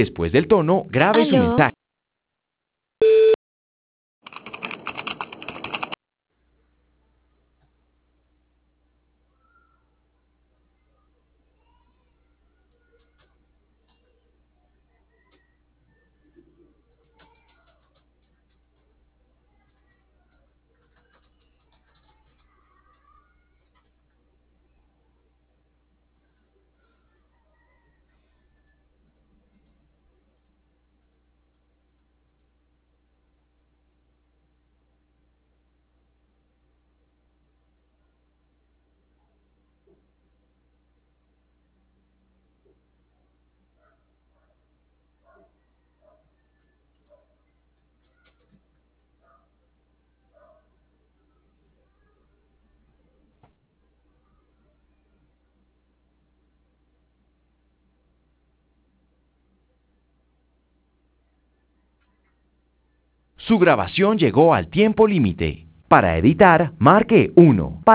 Después del tono, grabe su ¿Aló? mensaje. Su grabación llegó al tiempo límite. Para editar, marque 1.